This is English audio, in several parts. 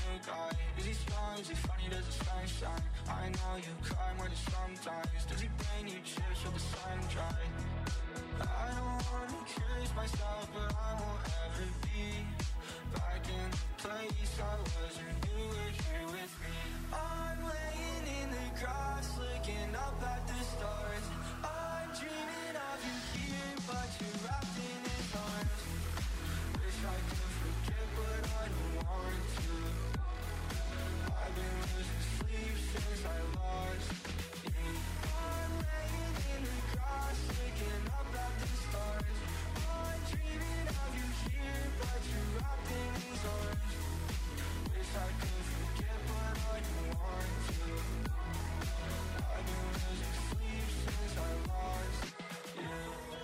new guy? Is he strong, is he funny, does his sunshine? I know you cry more than sometimes. Does he bring you chips with the sun dry? I don't wanna accuse myself, but I won't ever be back in the place I was when you were here with me. I'm laying in the grass, looking up at the stars. I'm dreaming of you here, but you're wrapped in his arms. Wish I could forget, but I don't want to. I've been losing sleep since I lost you. I'm laying in the grass, looking up at the stars. I'm dreaming of you here, but you're wrapped in his arms. Wish I could forget, but I don't want to. I've been losing sleep since I lost you.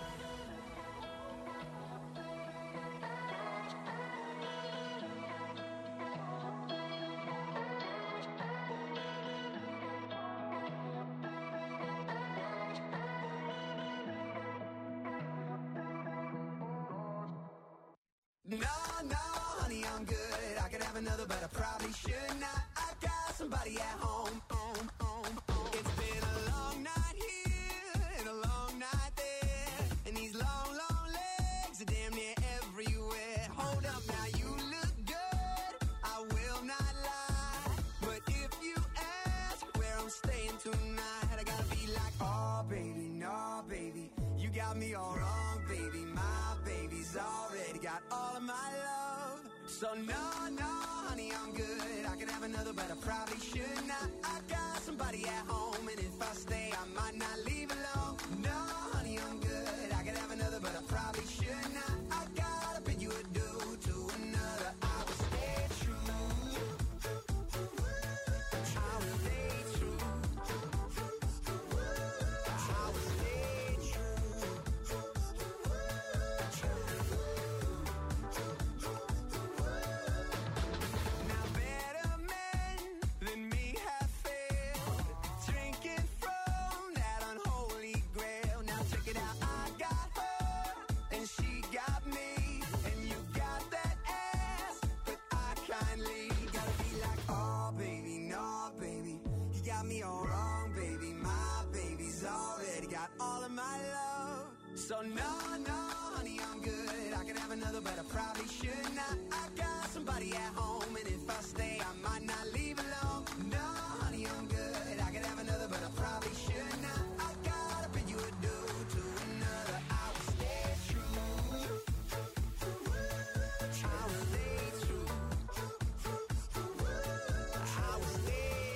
No, honey, I'm good. I could have another, but I probably should not. I got somebody at home. It's been a long night here and a long night there, and these long, long legs are damn near everywhere. Hold up, now you look good, I will not lie. But if you ask where I'm staying tonight, I gotta be like, oh baby, no baby, you got me all wrong, baby. My baby's already got all of my love. So no, honey, I'm good. I could have another, but I probably should not. I got somebody at home, and if I stay, I might not leave alone. No, honey, I'm good. I could have another, but I probably should not. I gotta bid you adieu to another. I will stay true. I will stay true. I will stay true. Now better men than me have failed, drinking from that unholy grail. Now check it out, I got her and she got me, and you got that ass, but I kindly gotta be like, oh baby, no baby, you got me all wrong, baby. My baby's already got all of my love. So no, honey, I'm good. I could have another, but I probably should not. I got somebody at home, and if I stay, I might not leave alone. No, honey, I'm good. I could have another, but I probably should not. I gotta bid you adieu to another. I will stay true. I will stay true. I will stay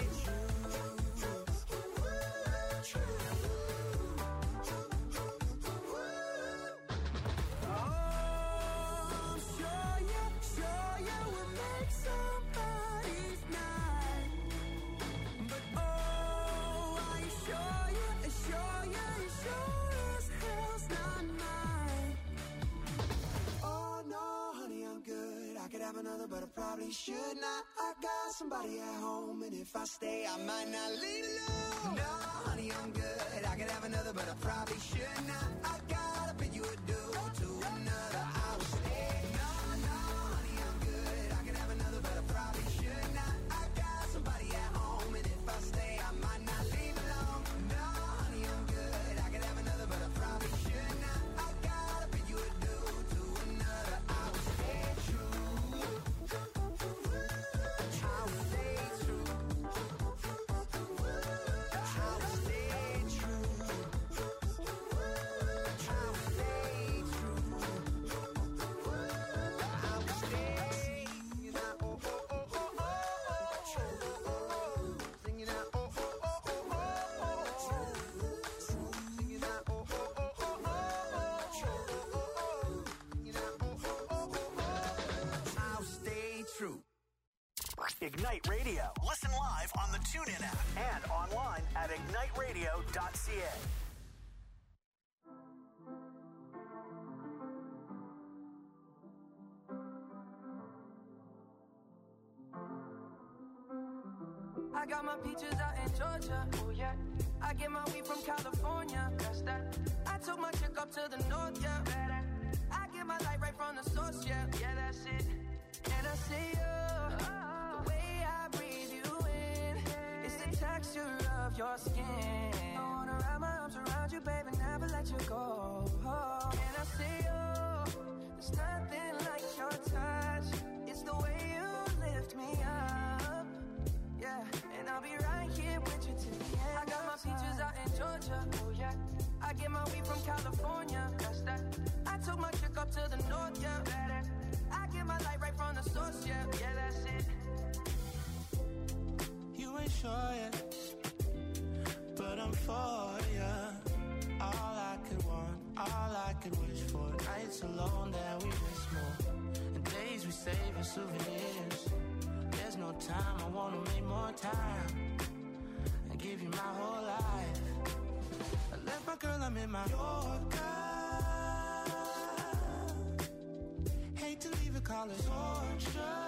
Oh, sure you would make somebody's night. But oh, are you sure you sure as hell's not mine. Oh no, honey, I'm good. I could have another, but I probably should not. I got somebody at home, and if I stay, I might not leave alone. No, honey, I'm good. I could have another, but I probably should not. I gotta bid you adieu to another. I will stay. No, honey, I'm good. I could have another, but I probably should not. I got somebody at home, and if I stay, I might not leave alone. No, honey, I'm good. I could have another, but I probably should not. I gotta bid you adieu to another. I will stay true. I will stay true. I will stay true. I will stay true. I will stay. Singing out, oh, oh, oh, oh, oh, oh. Singing out, oh, oh, oh, oh, oh, oh. Singing out, oh, oh, oh, oh, oh, oh. Singing out, oh, oh, oh, oh, oh. I'll stay true. Ignite Radio. Listen live on the TuneIn app and online at igniteradio.ca. I got my peaches out in Georgia. Oh yeah. I get my weed from California. That's that. I took my chick up to the north, yeah. I get my light right from the source, yeah. Yeah, that's it. And I see you. The way I get my weed from California, that's that. I took my chick up to the north, yeah. I get my light right from the source, yeah. Yeah, that's it. You ain't sure yet, but I'm for ya. All I could want, all I could wish for. Nights alone that we miss more, and days we save as souvenirs. There's no time, I wanna make more time and give you my whole life. I left my girl, I'm in my Yorker. Hate to leave it, call it torture.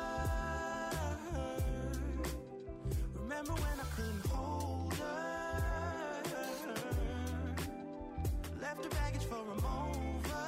Remember when I couldn't hold her? Left her baggage for a mover.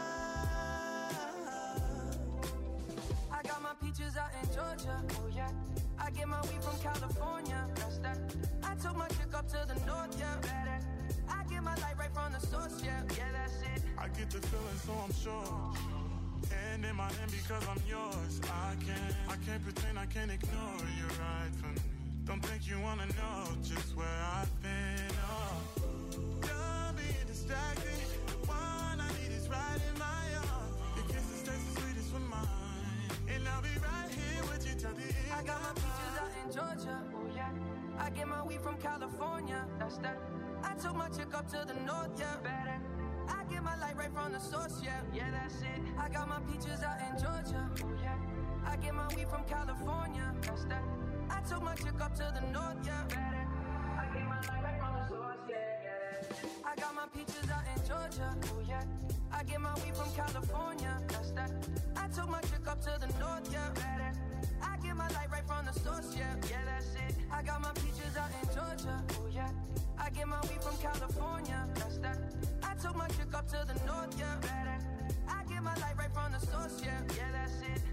I got my peaches out in Georgia, oh yeah. I get my weed from California, that's that. I took my chick up to the north, yeah. I get my light right from the source, yeah. Yeah, that's it. I get the feeling, so I'm sure. Hand in my hand because I'm yours. I can't pretend, I can't ignore you right from me. Don't think you wanna know just where I've been. Oh, don't be distracted. The one I need is right in my arms. Your kisses taste the sweetest with mine, and I'll be right here with you till the end. I got my peaches out in Georgia, oh yeah. I get my weed from California, that's that. I took my chick up to the north, yeah. I get my light right from the source, yeah. Yeah, that's it. I got my peaches out in Georgia, oh yeah. I get my weed from California, that's that. I took my chick up to the north, yeah. I get my light right from the source, yeah. I got my peaches out in Georgia, oh yeah. I get my weed from California, that's that. I took my chick up to the north, yeah. I get my light right from the source, yeah. Yeah, that's it. I got my peaches out in Georgia, oh yeah. I get my weed from California, that's that. I took my chick up to the north, yeah. I get my light right from the source, yeah. Yeah, that's it.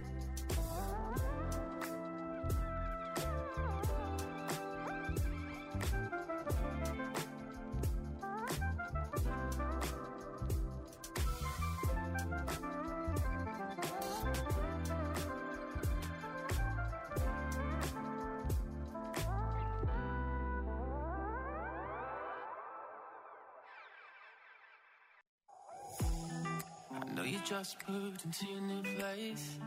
You just moved into your new place,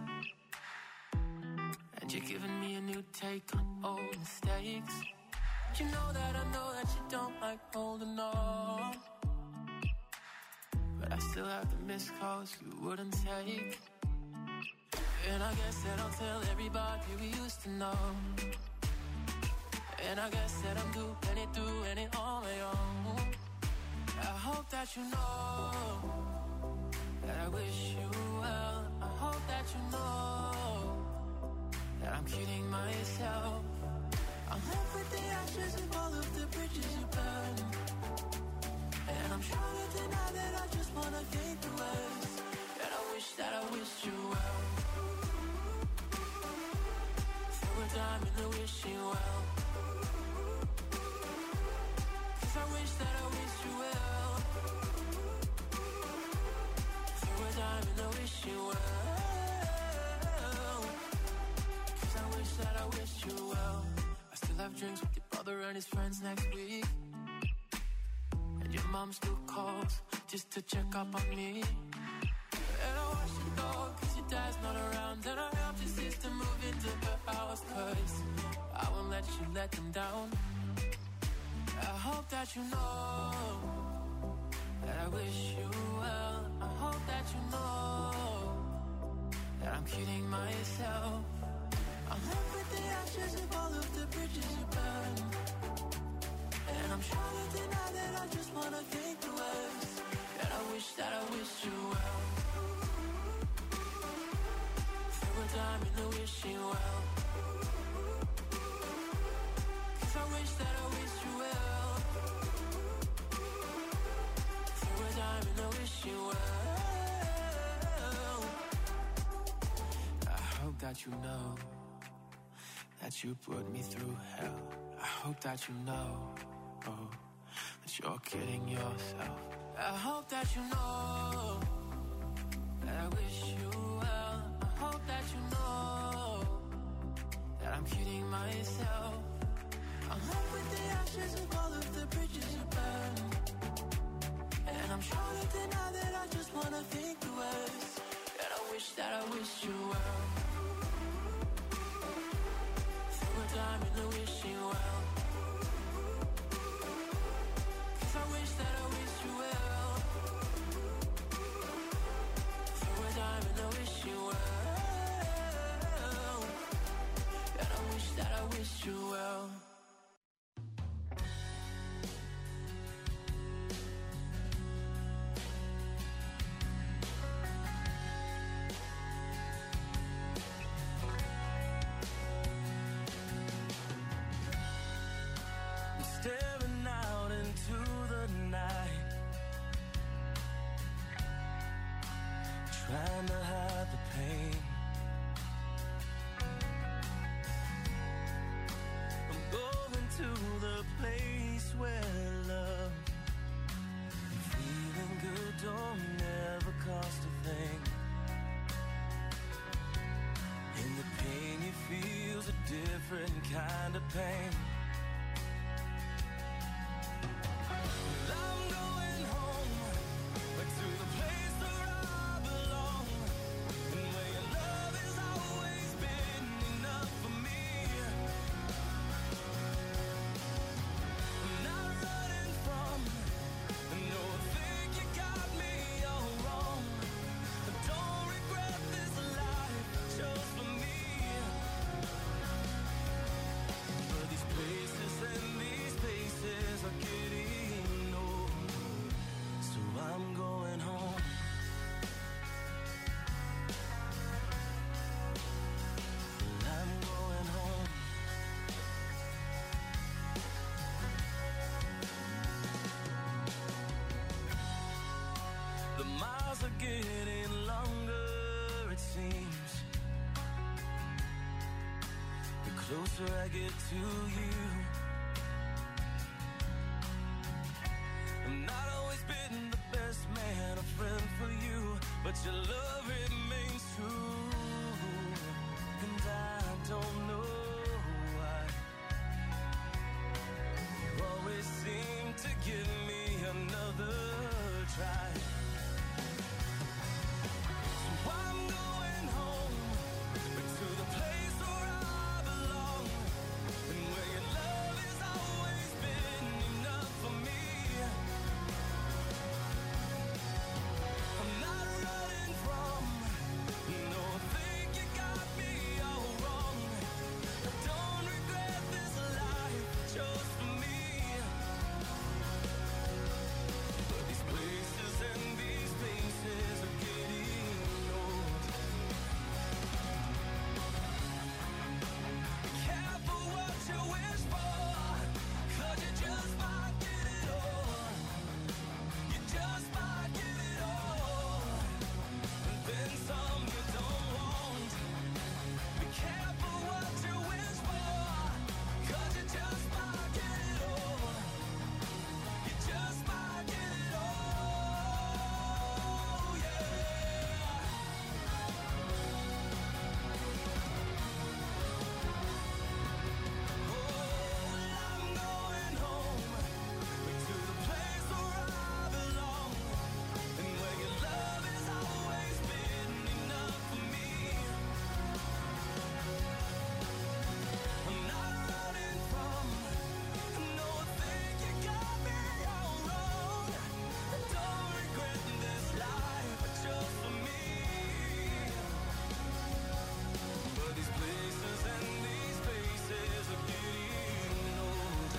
and you're giving me a new take on old mistakes. You know that you don't like holding on, but I still have the missed calls you wouldn't take. And I guess that I'll tell everybody we used to know. And I guess that I'm doing it on my own. I hope that you know that I wish you well. I hope that you know that I'm kidding myself. I'm left with the ashes of all of the bridges you burned, and I'm trying to deny that I just wanna think the worst. And I wish you well. Throw a dime in the wishing well, 'cause I wish you well. Time in the wishing well, 'cause I wish you well. I still have drinks with your brother and his friends next week, and your mom still calls just to check up on me. And I watch you go 'cause your dad's not around, and I helped your sister move into her house 'cause I won't let you let them down. I hope that you know that I wish you well. I hope that you know that I'm kidding myself. I'm left with the ashes of all of the bridges you burned, and I'm trying to deny that I just wanna think the worst. And I wish you well. Throw a dime in the wishing well, 'cause I wish you well. Throw a dime in the wishing well. I hope that you know that you put me through hell. I hope that you know, oh, that you're kidding yourself. I hope that you know that I wish you well. I hope that you know that I'm kidding myself. I'm left with the ashes of all of the bridges you burned, and I'm wish you well. Throw a dime in the wishing well. 'Cause I wish that I wish you well. Throw a dime in the wishing well. And I wish that I wish you well. Staring out into the night, trying to hide the pain. I'm going to the place where love and feeling good don't never cost a thing. And the pain you feel's a different kind of pain. I'm going home, back to the place where I belong, and where your love has always been enough for me. I'm not running from, no, I think you got me all wrong. I don't regret this life I chose for me. But these places and these places are getting old, so I'm going home. I'm going home. The miles are getting longer, it seems. The closer I get to you. I've not always been the best man, a friend for you, but your love remains true. And I don't know why you always seem to give me another try. So I'm going home, back to the place where I belong, and where your love has always been enough for me. I'm not running from, no, I think you got me all wrong. I don't regret this life I chose for me. But these places and these places are getting old. Be careful what you wish for, 'cause you just might get it all. You just might get it all, and then some you don't want. Be careful what you wish for, 'cause you just might get it all. You just might get it all, yeah. I'm going home, back to the place where I belong, and where your love has always been enough for me. I'm not running from, no, I think you got me all wrong. I don't regret this life I chose for me. But these places and these places are getting old.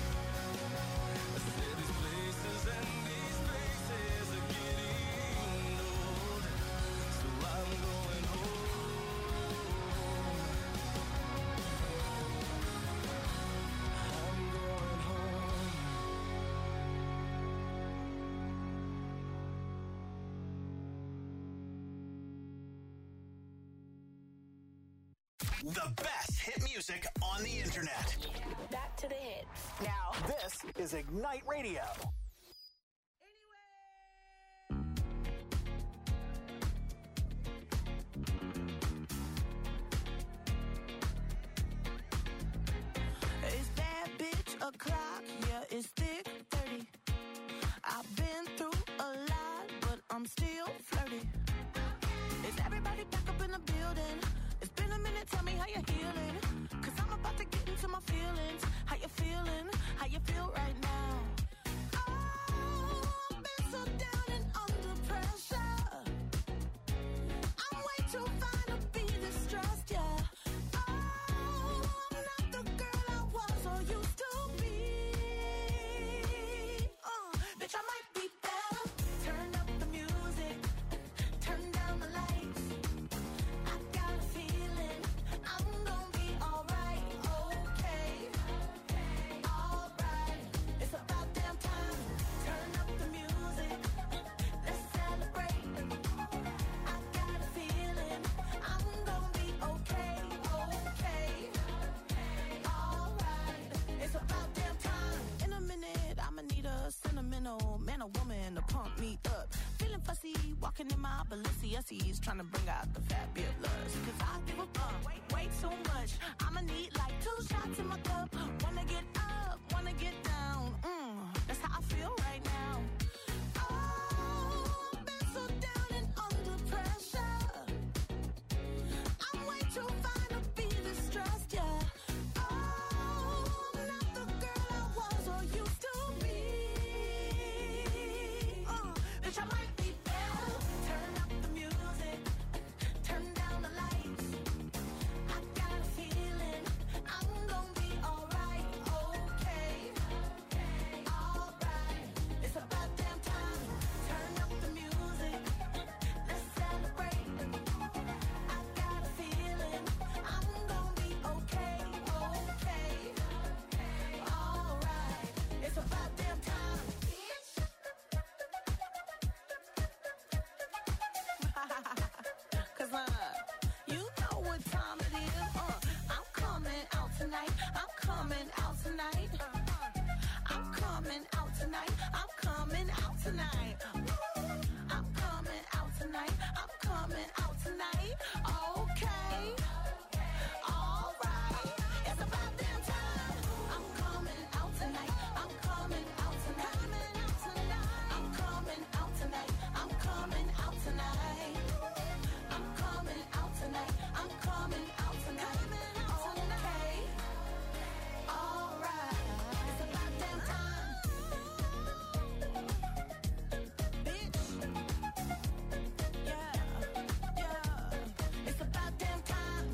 I said these places and these places are getting old, so I'm going home. I'm going home. The best hit music on the internet. Back to the hits. Now, this is Ignite Radio. It's that bitch o'clock, yeah, it's thick 30. I've been through a lot, but I'm still flirty. Is everybody back up in Walking in my Balenciennes, trying to bring out the fabulous. Cause I give a fuck way too much. I'ma need like 2 shots in my cup. Wanna get up, wanna get down. That's how I feel right now. Oh, I've been so down and under pressure. I'm way too fine to be distressed, yeah. Oh, I'm not the girl I was or used to be. Bitch, I might be better. Turn up the music, turn down the lights. I got a feeling I'm gonna be alright, okay, alright. It's about damn time. Turn up the music, let's celebrate. I got a feeling I'm gonna be okay, alright. It's about damn time. Cause you know what time it is. I'm coming out tonight. I'm coming out tonight. I'm coming out tonight. I'm coming out tonight. I'm coming out tonight. I'm coming out tonight. Okay. Alright. It's about damn time. I'm coming out tonight. I'm coming out tonight. I'm coming out tonight. I'm coming out tonight. I'm coming out tonight. I'm coming out tonight. Okay. Alright. It's about damn time. Bitch. Yeah. It's about damn time.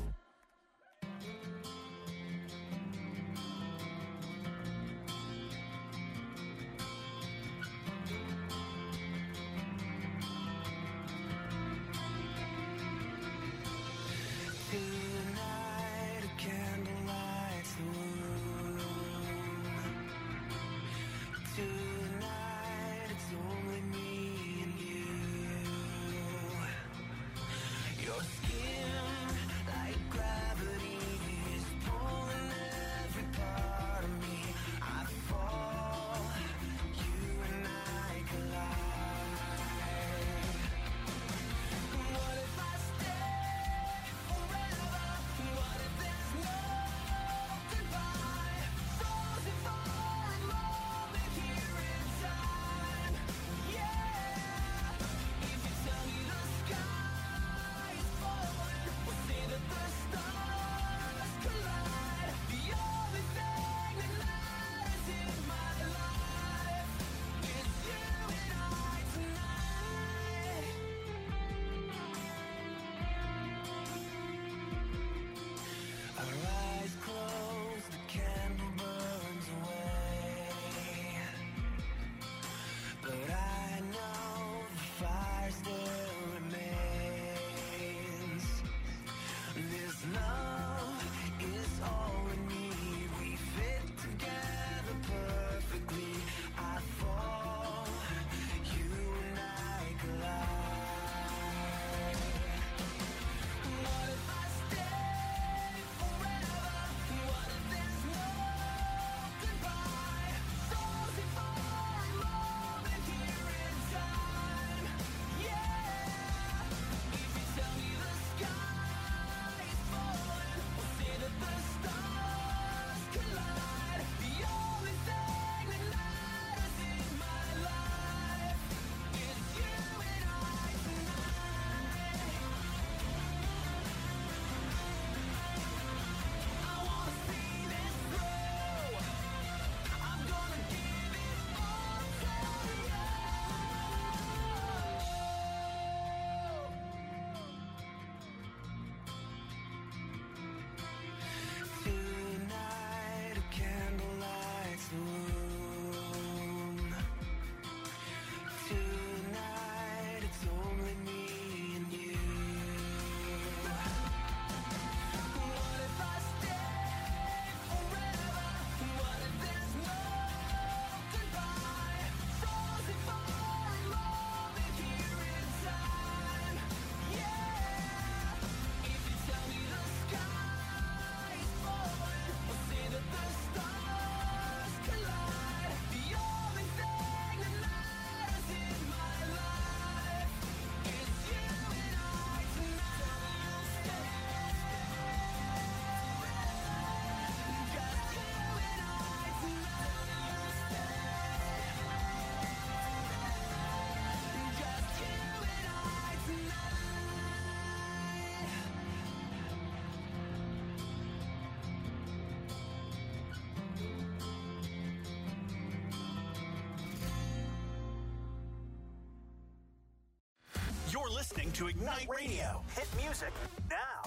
listening to Ignite Radio. Hit music now.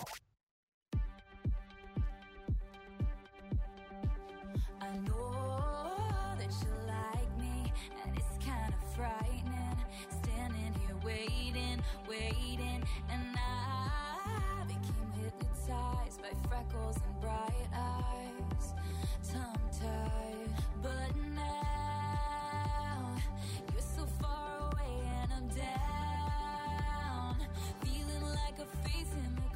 I know that you like me, and it's kind of frightening. Standing here waiting, and I became hypnotized by freckles and bright eyes, tongue-tied. But now you're so far away and I'm down, feeling like a face in the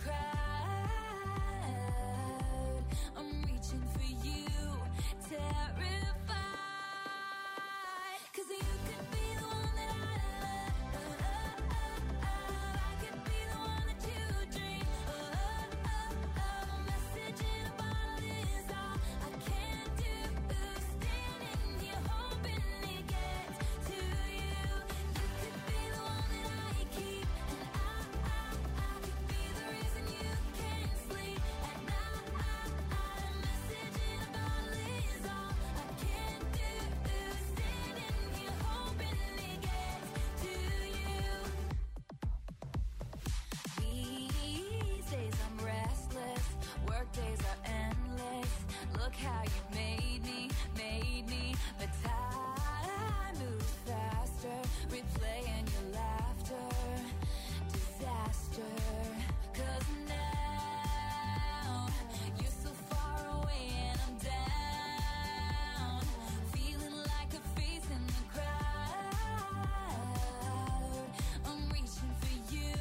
crowd. I'm reaching for you, terrified, 'cause you could be the one that I love. I could be the one that you dream. A message in a bottle is all I can do. Standing here hoping it gets to you. You could be the one that I keep, and I could be the reason you can't sleep at night. A message in a bottle is all I can do. Standing here hoping it gets to you. These days I'm restless, work days are endless. Look how you made me, but time moves faster, replaying your laughter, disaster. 'Cause now you're so far away and I'm down, feeling like a face in the crowd. I'm reaching for you,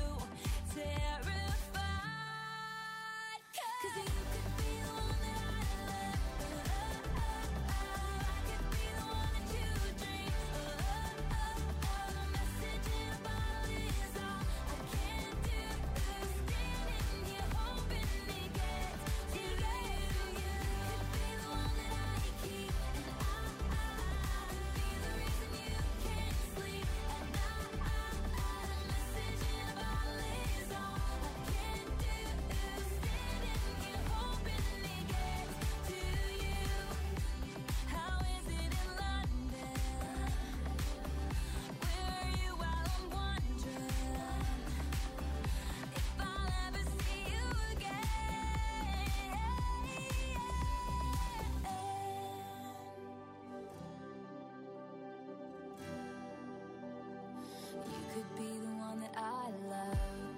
terrified, 'cause you could be the one that I love. I could be the one that you dream. A message in a bottle is all I can do. Standing here hoping it gets to you. You could be the one that I keep, and I could be the reason you can't sleep at night. A message in a bottle is all I can do. Standing here hoping it gets to you. How is it in London? Where are you while I'm wondering if I'll ever see you again? You could be the one that I love.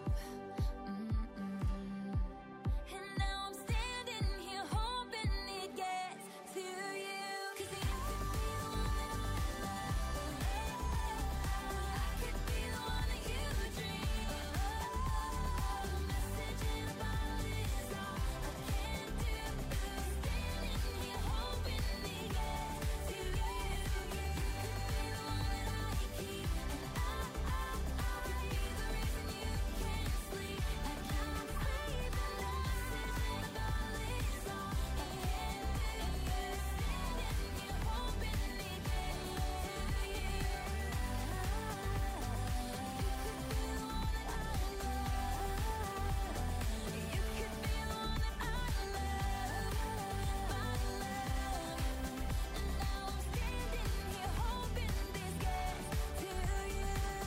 And now I'm standing here hoping it gets to you. 'Cause you could be the one that I love. I could be the one that you dream. A message in a bottle is all I can do. Standing here hoping it gets to you. You could be the one that I keep, and I could be the reason you can't sleep at night. A message in a bottle is all I can do. Standing here hoping it gets to you. You could be the one that I love. You could be the one that I love, my love. And now I'm standing here hoping this gets to you.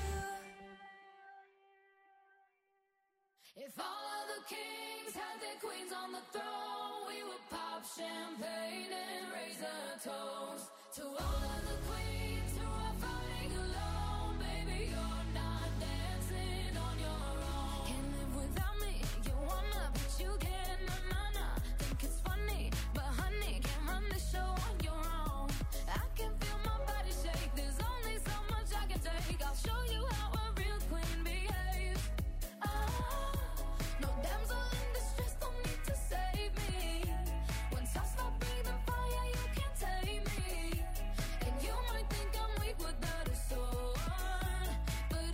If all of the kings had their queens on the throne, we would pop champagne and raise a toast to all of the queens who are fighting alone. Baby, you're not dancing on your own. Can't live without me, you wanna, but you can't. Na. Think it's funny, but honey, can't run the show on your own. I can feel my body shake, there's only so much I can take. I'll show you how a real queen behaves. No damsel in distress, don't need to save me. Once I stop breathing fire, you can't tame me. And you might think I'm weak without a sword, but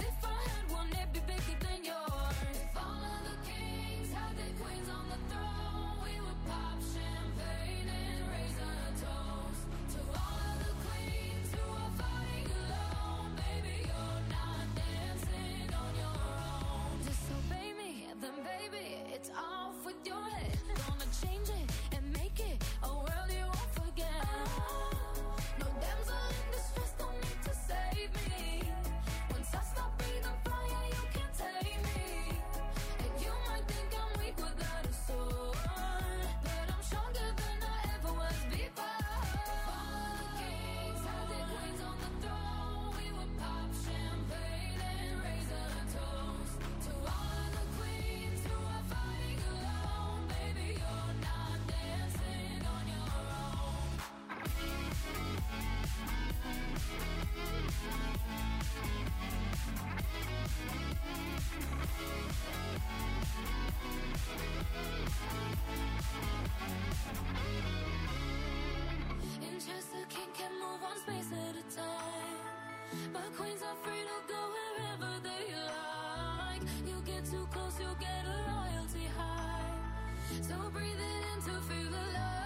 So breathe it in to feel the love.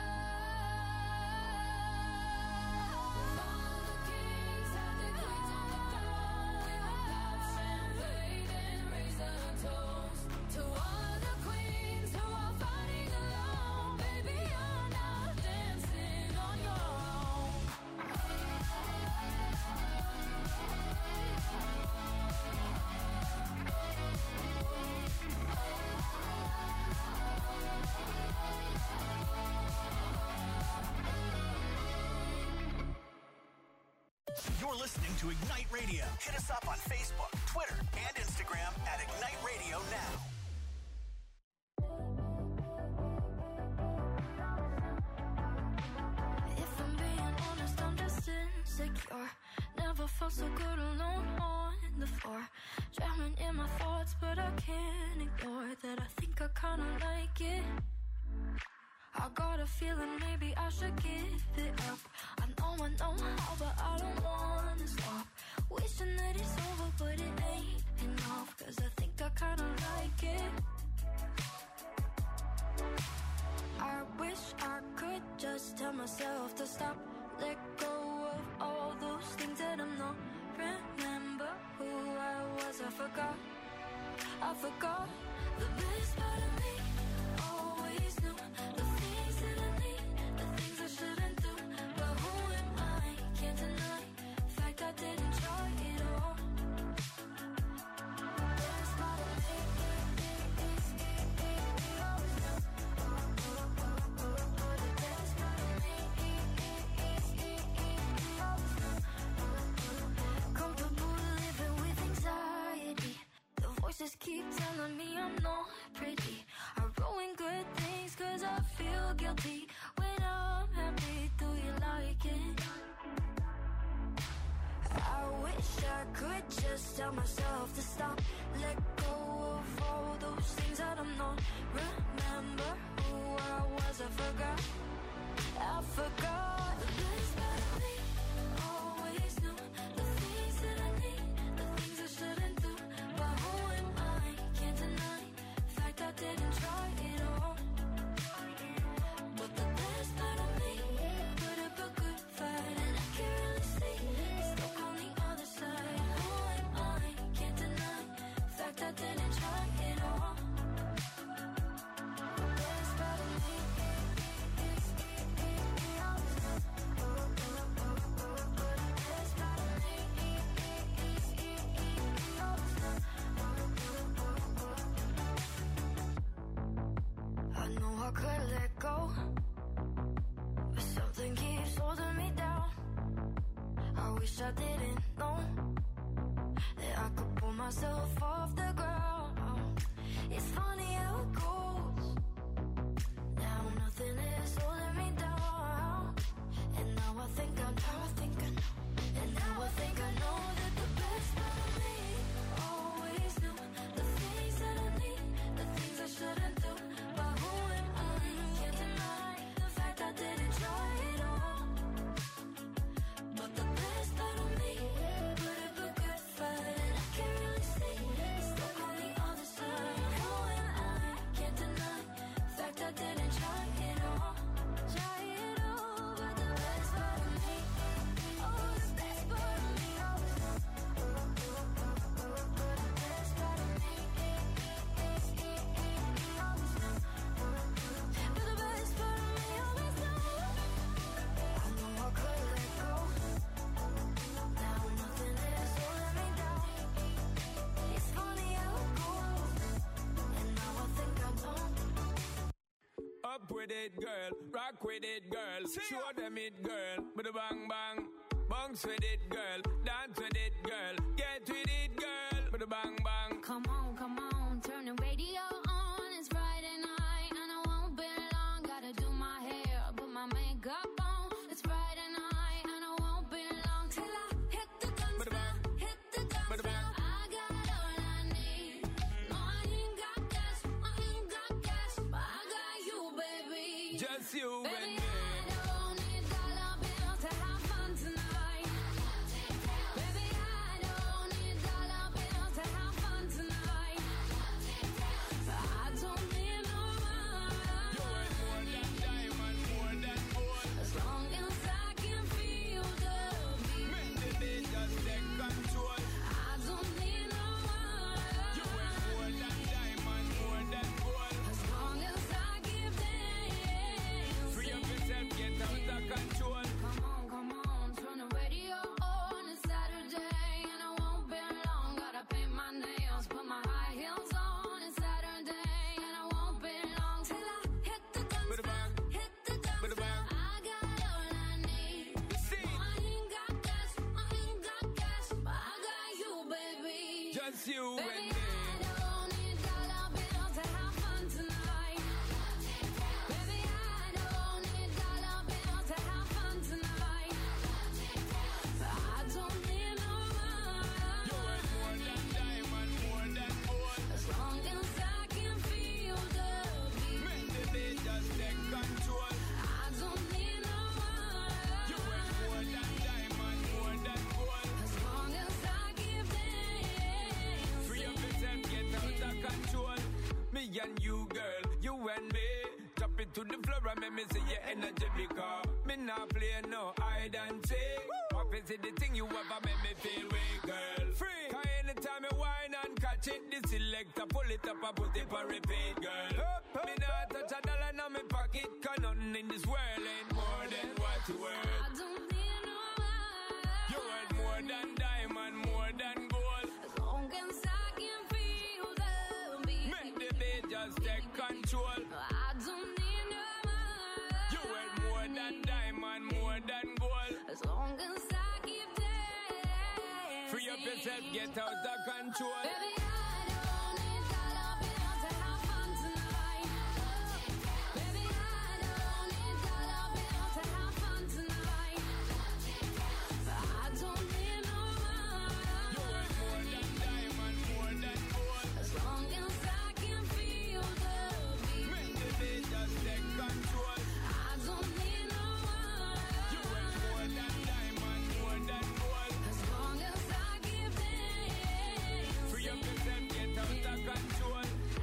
Follow the kings, have the queens on the throne. We will pop champagne and raise a toast to all of the queens who are fighting alone. Baby, you're not dancing on your own. You're listening to Ignite Radio. Hit us up on Facebook, Twitter, and Instagram at Ignite Radio Now. If I'm being honest, I'm just insecure. Never felt so good alone on the floor. Drowning in my thoughts, but I can't ignore that I think I kinda like it. I got a feeling maybe I should give it up. I know how, but I don't wanna stop. Wishing that it's over, but it ain't enough. Cause I think I kinda like it. I wish I could just tell myself to stop. Let go of all those things that I'm not. Remember who I was, I forgot the best part of me. Always knew the things that I need, the things I shouldn't do. But who am I? Can't deny the fact I didn't try it all. The best part of me is always knew. The best part of me is always knew. Comfortable living with anxiety. The voices keep telling me I'm not pretty. I ruin good things cause I feel guilty. When I'm happy, do you like it? I wish I could just tell myself to stop. Let go of all those things that I'm not. Remember who I was, I forgot. The best part of me. Always knew the things that I need, the things I shouldn't do. But who am I? Can't deny the fact I didn't try it all. But the best part of me put up a good fight, and I can't really see it's stuck on the other side. Who am I? Can't deny the fact I didn't try it all. The best part of me is always knew. The best part of me is always knew. I know I could let go, but something keeps holding me down. I wish I didn't know that I could pull myself off the ground. It's funny how it goes. Now nothing is holding me down. And now I think I know. And now I think I know that the best part of me always knew the things that I need, the things I shouldn't do. But who am I? Can't deny the fact I didn't try it all. But the best part of me put up a good fight, and I can't really see it's stuck on the other side. Who am I? Can't deny the fact I didn't try it all. But the best part of me, oh, the best part of me always knew. But the best part of me always knew. But the best part of me always knew. I know I could let go. Now nothing is holding me down. It's funny how it goes. And now I think I don't. Up with it, girl. Rock with it, girl. Show them it, girl. With a bang bang. Bounce with it, girl. Dance with it, girl. Get with it, girl. With a bang bang. Come on, turn the radio on. It's Friday night and I won't be long. Gotta do my hair, put my makeup on. It's Friday night and I won't be long till I hit the dance floor. Hit the dance floor. I got all I need. No, I ain't got cash, but I got you, baby. Just you and Baby, me. I don't need dollar bills to have fun tonight. Baby, I don't need dollar bills to have fun tonight. I don't need no money. Yo, just you Baby, and me. I don't need dollar bills to have fun tonight. Baby, I don't need dollar bills to have fun tonight. I don't need no money. You worth more than diamond, more than gold. As long as I can feel the beat. Make the beat just take control. I don't need no money. You worth more than diamond, more than gold. As long as I give dance. Free up yourself, get out of control. Me and you, girl, you and me. Drop it to the floor and make me see your energy because me not play no hide and seek. What is it the thing you ever make me feel weak, girl? Free. Cause anytime you whine and catch it, the selector pull it up and put it for repeat, girl. Me not touch a dollar in my pocket, cause nothing in this world ain't more than what you worth. I don't need no money. You worth more than diamond, more than gold. As long as I can feel the beat. Make the beat just take control. I don't need no money. You worth more than diamond, more than gold. As long as I keep dancing. Free up yourself, get out of control. Baby, I don't need dollar bills to have fun tonight. Baby, I don't need dollar bills to have fun tonight. I don't need no You money. worth more than diamond, more than gold. As long as I can feel the beat. Make the beat just take control. I don't need no You money. worth more than diamond, more than gold. As long as I keep dancing. Free up yourself, get out of control.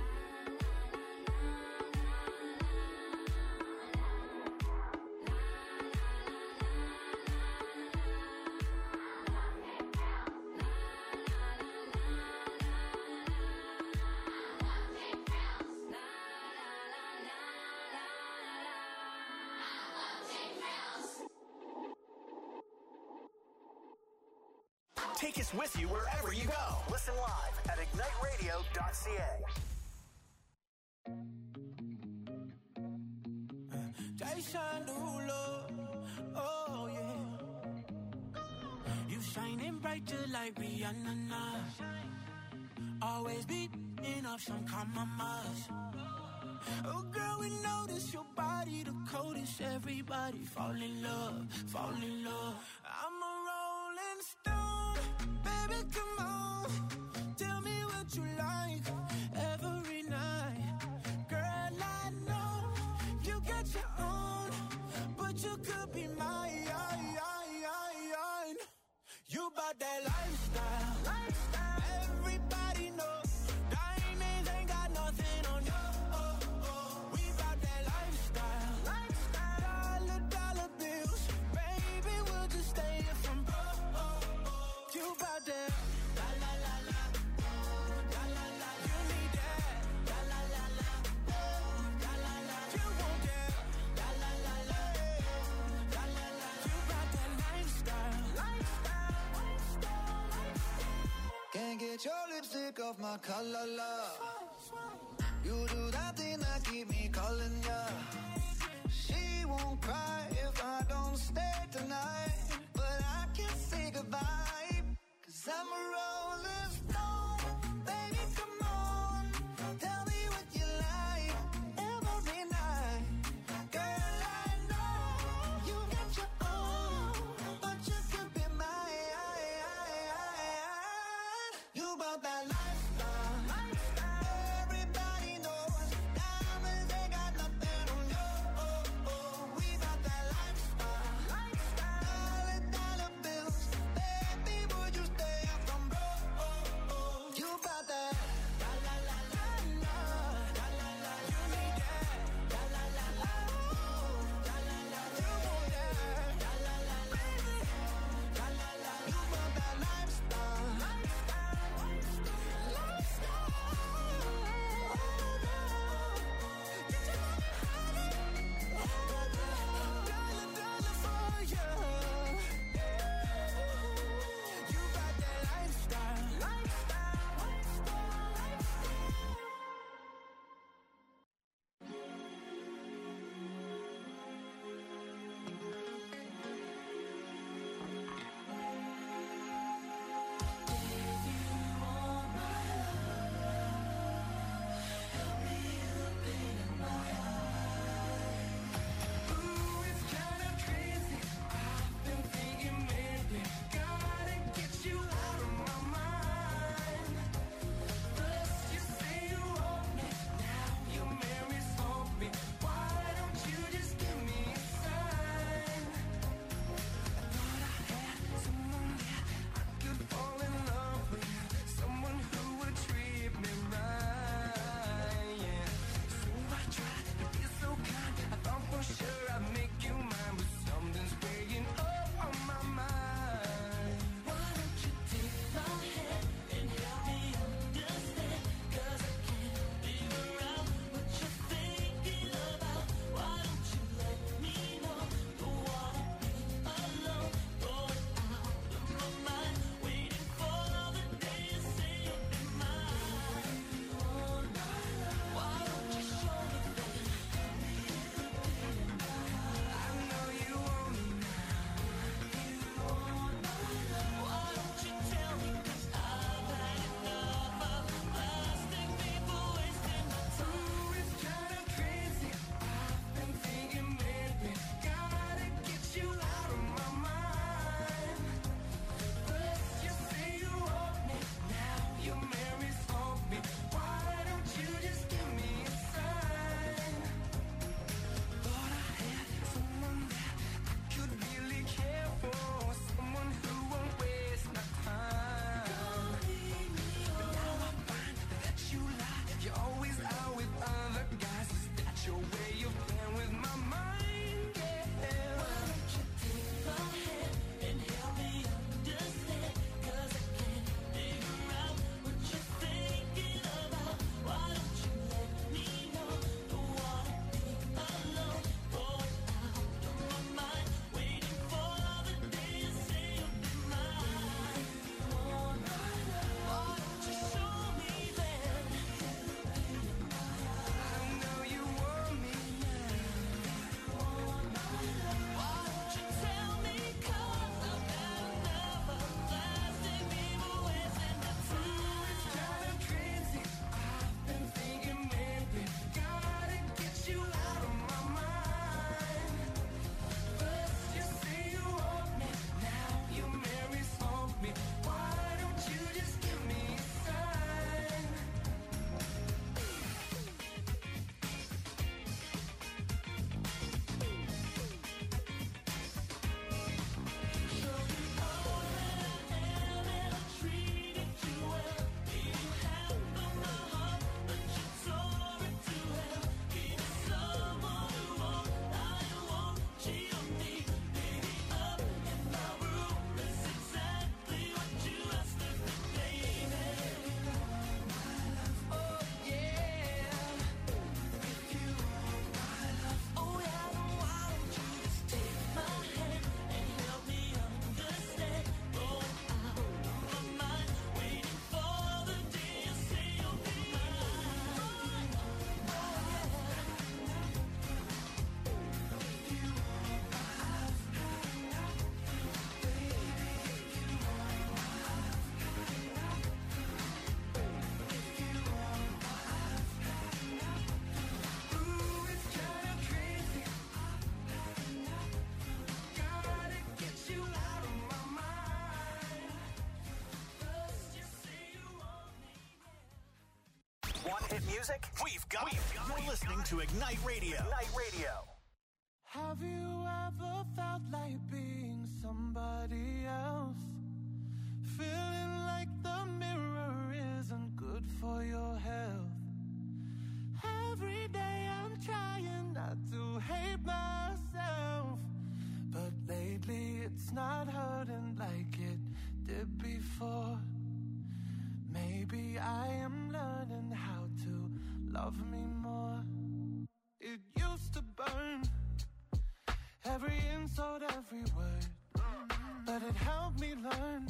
Take us with you wherever you go. Listen live at igniteradio.ca. Jason Derulo, oh yeah. You shining bright just like Rihanna now. Always beating up some compromise. Oh girl, we notice your body the coldest. Everybody fall in love, fall in love. I'm a rolling stone, baby, come on. Tell me what you like every night. Girl, I know you got your own, but you could be mine. You bought that lifestyle. Everybody knows diamonds ain't got nothing on you. We bought that lifestyle. Dollar bills, baby, we'll just stay here from you bought that. La la la la, la la la. You need that. La la la la, la la la. You want that. La la la la, la la la. You bought that lifestyle. Can't get your lipstick off my collar, love. You do that thing that keep me calling ya. She won't cry if I don't stay tonight, but I can't say goodbye, 'cause I'm a rolling stone. Baby, come on, tell me what you like every night. Girl, I know you got your own, but you could be mine. You bought that lifestyle. Everybody knows diamonds ain't got nothing on you. music? We've got it. You're listening to Ignite Radio. Ignite Radio. Have you ever felt like being somebody else? Feeling like the mirror isn't good for your health. Every day I'm trying not to hate myself, but lately it's not hurting like it did before. Maybe I am learning how to love me more. It used to burn, every insult, every word, but it helped me learn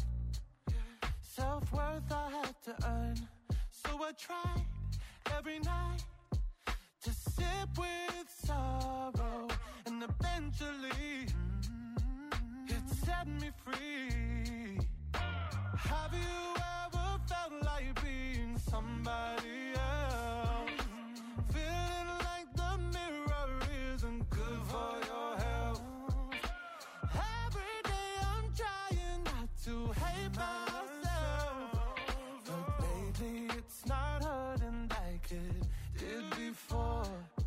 self-worth I had to earn. So I tried every night to sit with sorrow, and eventually it set me free. Have you ever felt like being somebody else? Feeling like the mirror isn't good for your health. Every day I'm trying not to hate myself, but lately it's not hurting like it did before.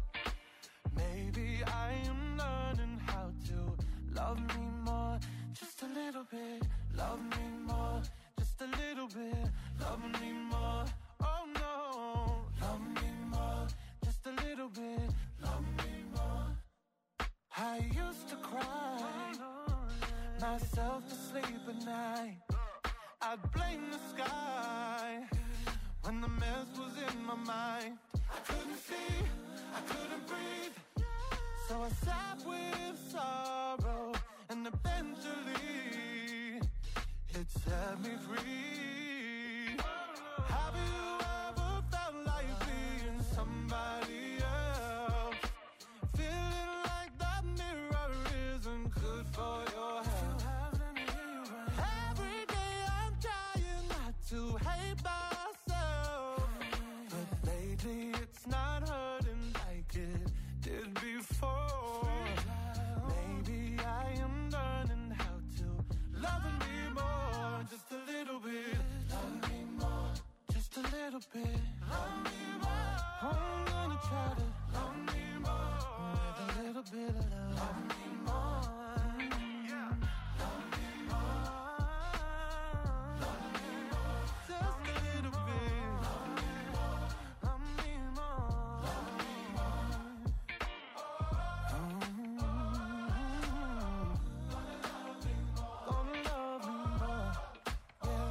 Maybe I am learning how to love me more. Just a little bit, love me more. Just a little bit, love me more. Oh no, love me more. Just a little bit, love me more. I used to cry myself to sleep at night. I'd blame the sky when the mess was in my mind. I couldn't see, I couldn't breathe, so I sat with sorrow, and eventually it set me free. Have you ever felt like being somebody else? Feeling like that mirror isn't good for your health. Every day I'm trying not to hate myself, but lately it's not hurting like it did before. Maybe I am learning how to love me more. Just a little bit, love me more. Just a little bit, love me more. I'm gonna try to love me more with a little bit of love. Love me more. Yeah. Love me more. Love me more. Just a little bit. Love me more. Love me more. Love me more. Gonna love me more. Yeah.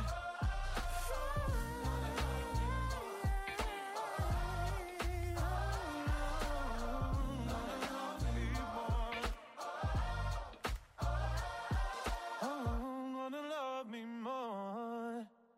Gonna love me more.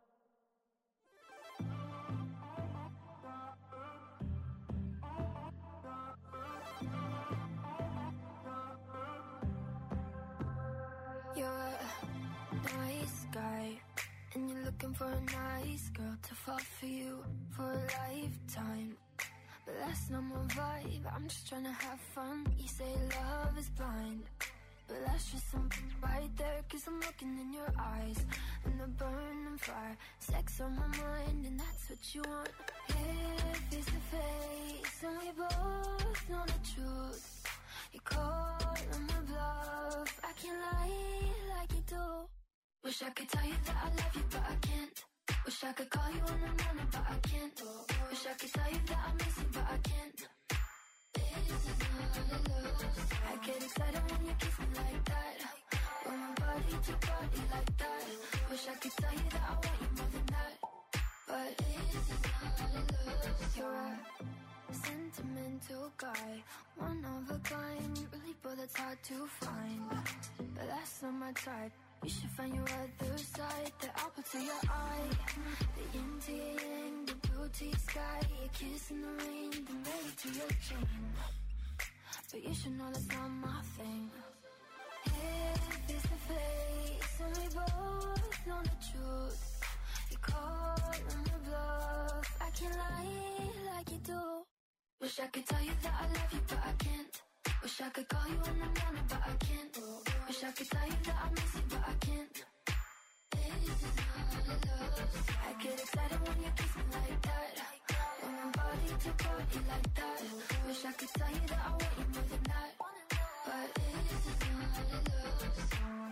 You're a nice guy, and you're looking for a nice girl to fall for you for a lifetime. But that's not my vibe, I'm just trying to have fun. You say love is blind, but that's just something right there. Cause I'm looking in your eyes, and the burning fire. Sex on my mind, and that's what you want. Here, face to face, and we both know the truth. You call on my bluff, I can't lie like you do. Wish I could tell you that I love you, but I can't. Wish I could call you in the morning, but I can't. Wish I could tell you that I miss you, but I can't. This is not love. I get excited when you kiss me like that, when my body to body like that. Wish I could tell you that I want you more than that, but this is not love. You're a sentimental guy, one of a kind, really, but that's hard to find. But that's not my type. You should find your other side, the apple to your eye, the yin to your yang, the blue to your sky, your kiss in the rain, the ready to your chain. But you should know that's not my thing. Here, face to face, and we both know the truth. You call on my bluff, I can't lie like you do. Wish I could tell you that I love you, but I can't. Wish I could call you in the morning, but I can't. Wish I could tell you that I miss you, but I can't. This is not love. I get excited when you kiss me like that, Want my body to party like that. Wish I could tell you that I want you more than that. But this is not a love song.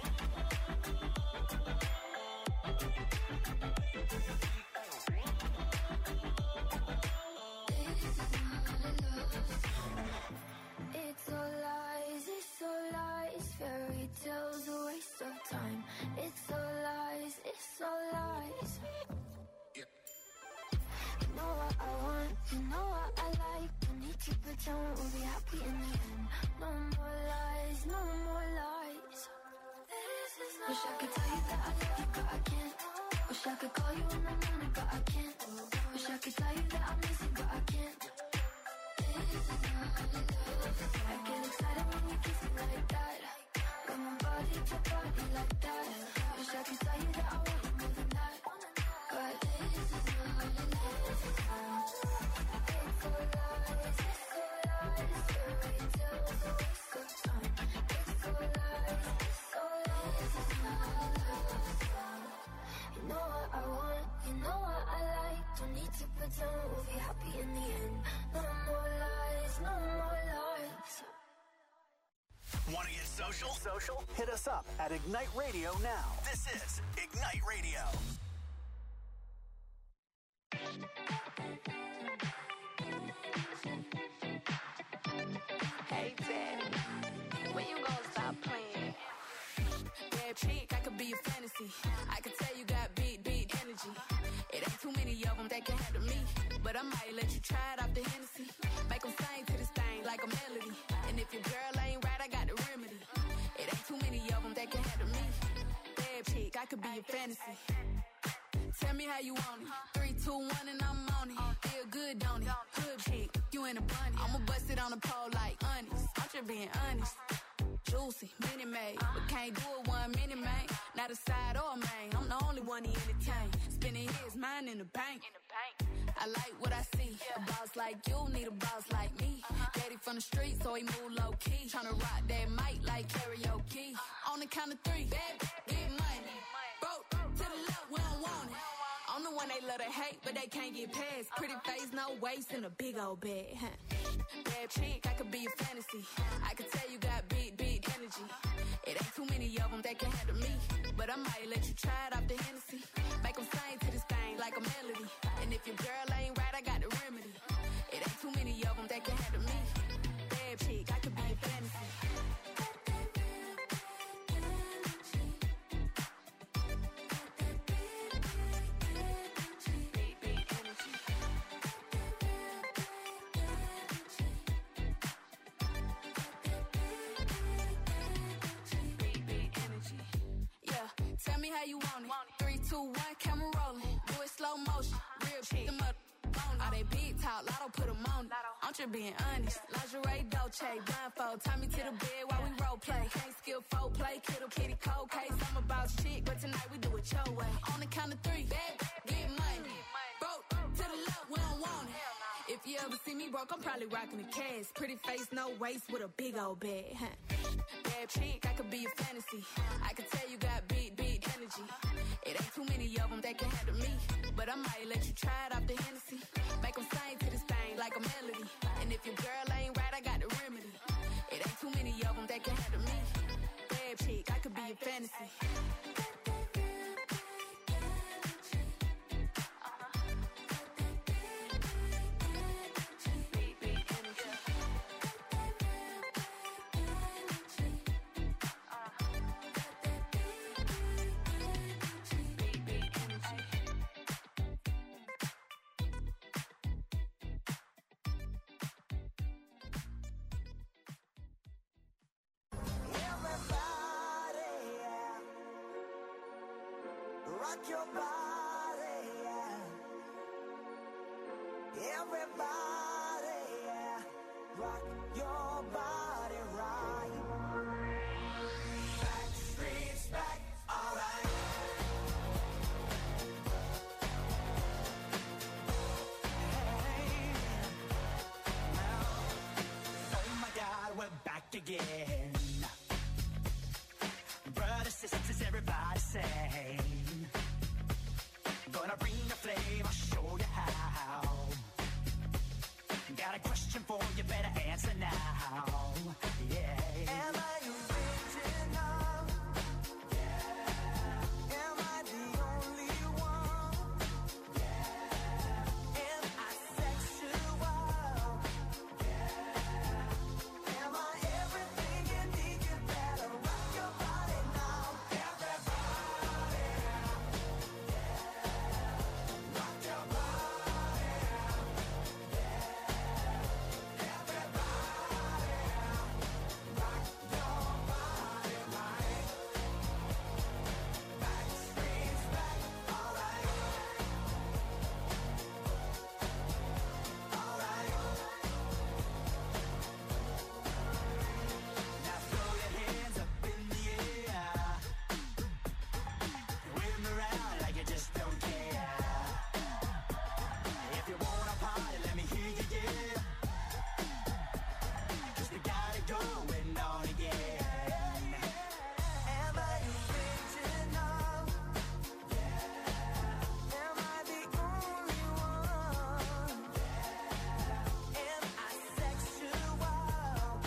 It's all lies, fairy tales, a waste of time. It's all lies, You know what I want, you know what I like. Don't need to pretend we'll be happy in the end. No more lies, no more lies. Wish I could tell you that I love you, but I can't. Wish I could call you in the morning, but I can't. Wish I could tell you that I miss you, but I can't. I get excited when you kiss me like that. Got my body to party like that. Wish I could tell you that I want you more than that. But this is not love. It's all lies, fairy tales, a waste of time. It's all lies, it's not love. You know what I want, you know what I like. Don't need to pretend we'll be happy in the end. No more lies, no more lies. Want to get social? Hit us up at Ignite Radio now. This is Ignite Radio. Hey, Daddy, when you gonna stop playing? Bad chick, I could be a fantasy. I could tell you got big energy. It ain't too many of them that can handle me. But I might let you try it off the Hennessy. Make them sing to this thing like a melody. And if your girl ain't right, I got the remedy. It ain't too many of them that can handle me. Bad chick, I could be a fantasy. Tell me how you want it. 3, 2, 1 and I'm on it. Feel good, don't it? Hood chick, you in a bunny. I'ma bust it on the pole like honest. I'm just being honest. Juicy, mini made, but can't do it 1 minute, man. Not a side or a main. I'm the only one he entertain. Spending his mind in the bank. I like what I see. A boss like you need a boss like me. Daddy from the street, so he move low key. Tryna rock that mic like karaoke. On the count of 3, bad, get money. Broke to the left, we don't want it. I'm the one they love to hate, but they can't get past. Pretty face, no waist, and a big old bag. Bad chick, I could be a fantasy. I could tell you got big energy. It ain't too many of them that can handle me. But I might let you try it off the Hennessy. Make them sing to this thing like a melody. And if your girl ain't right, I got the remedy. It ain't too many of them that can handle me. Bad chick, I could be a fantasy. Tell me how you want it. 3, 2, 1, camera rolling. Do it slow motion. Real chick. Them up on all they big talk. Lotto put them on it. I'm just being honest. Lingerie, Dolce, blindfold. Tie me to the bed while we role play. Can't skill folk play. Kittle kitty cold case. I'm a boss chick, but tonight we do it your way. On the count of 3, bad, get money. Broke to the left, we don't want it. If you ever see me broke, I'm probably rocking a cast. Pretty face, no waist, with a big old bag. Bad chick, I could be a fantasy. I could tell you got big energy. It ain't too many of them that can handle me. But I might let you try it off the Hennessy. Make them sing to this thing like a melody. And if your girl ain't right, I got the remedy. It ain't too many of them that can handle me. Bad chick, I could be a fantasy. Rock your body, yeah. Everybody, yeah. Rock your body right. Back streets back, alright. Hey, now, oh my God, we're back again. Brothers, sisters, everybody sing. Gonna bring the flame, I'll show you how. answer now. Yeah. Am I original? Yeah. Am I the only one? Yeah. Am I sexual? Yeah. Am I everything you need? You better rock your body now. Everybody. Yeah. Rock your body. Yeah. Everybody. Going on again. Am I original? Yeah. Am I the only one? Yeah. Am I sexual?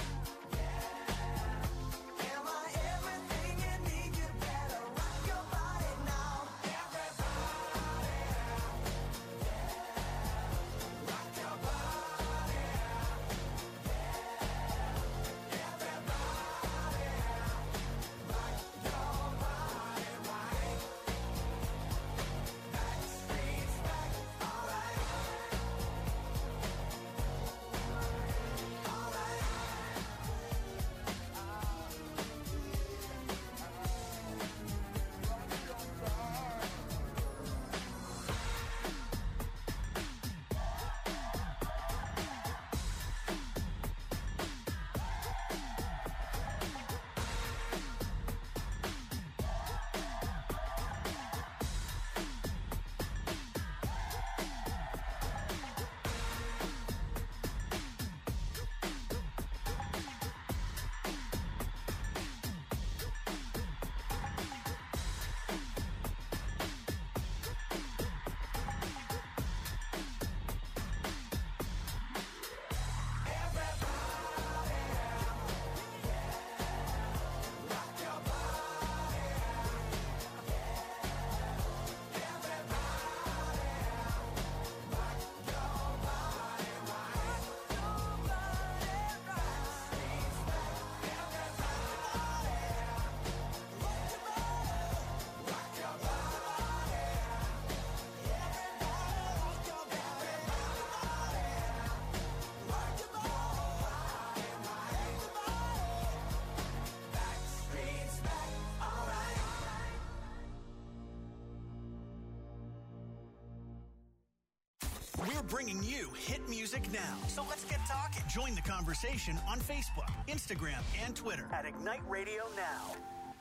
Yeah. Am I everything you need? You better rock your body now. Everybody. Yeah. Rock your body. We're bringing you hit music now. So let's get talking. Join the conversation on Facebook, Instagram, and Twitter at Ignite Radio Now.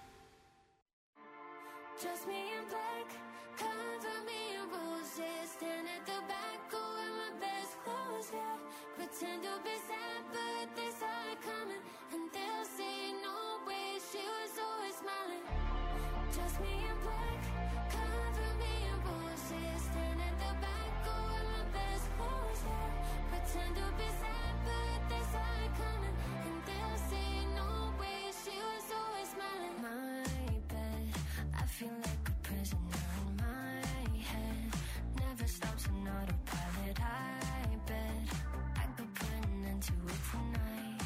Just me in black, cover me in roses. Stand at the back, go wear my best clothes, yeah. Pretend to be sad, but they saw it coming. And they'll say no way, she was always smiling. Just me in black, cover me in roses. Stand at the back, go wear my best clothes, yeah. Pretend to be sad, but they saw it coming. And they'll say no way, she was always smiling. My bed, I feel like a prisoner in my head. Never stops on autopilot. I bet I could put an end to it tonight.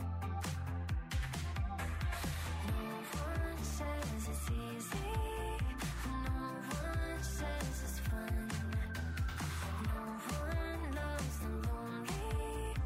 No one says it's easy. No one says it's fun. No one loves the lonely.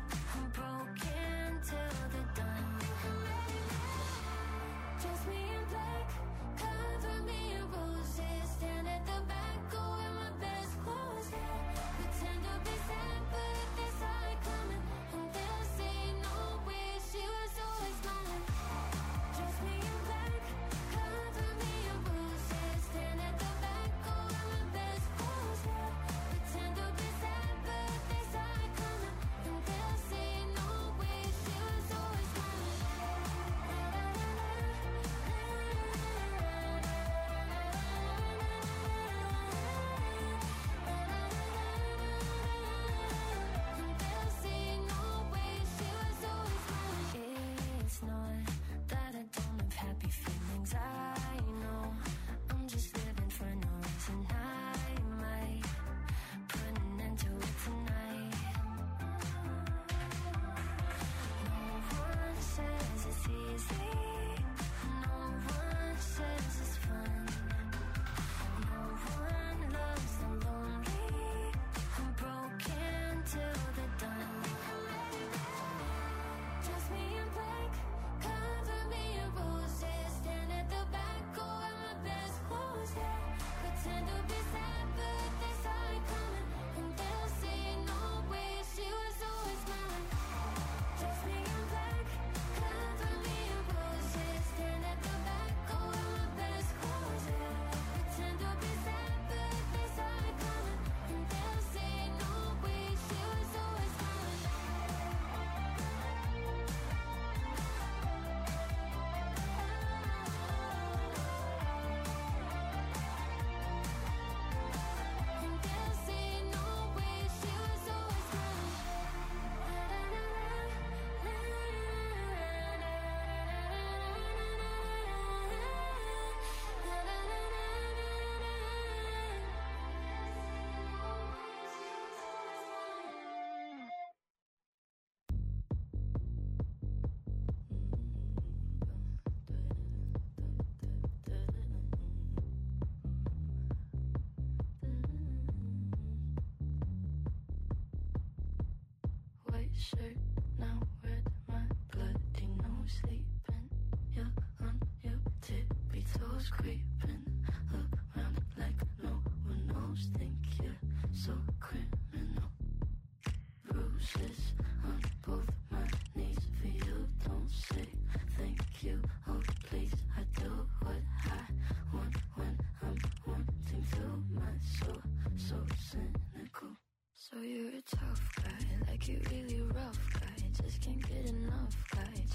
shadows creeping around like no one knows. Think you're so criminal. Bruises on both my knees for you. Don't say thank you, oh please. I do what I want when I'm wanting to. My soul so cynical. So you're a tough guy, like you really rough guy. Just can't get enough guy.